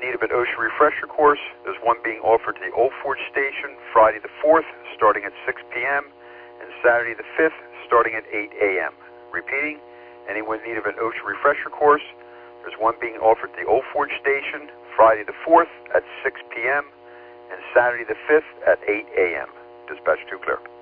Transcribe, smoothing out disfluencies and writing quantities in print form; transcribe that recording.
need of an OSHA refresher course, there's one being offered to the Old Forge Station Friday the 4th, starting at 6 p.m., and Saturday the 5th, starting at 8 a.m. Repeating, anyone in need of an OSHA refresher course, there's one being offered to the Old Forge Station Friday the 4th at 6 p.m., and Saturday the 5th at 8 a.m. Dispatch 2 clear.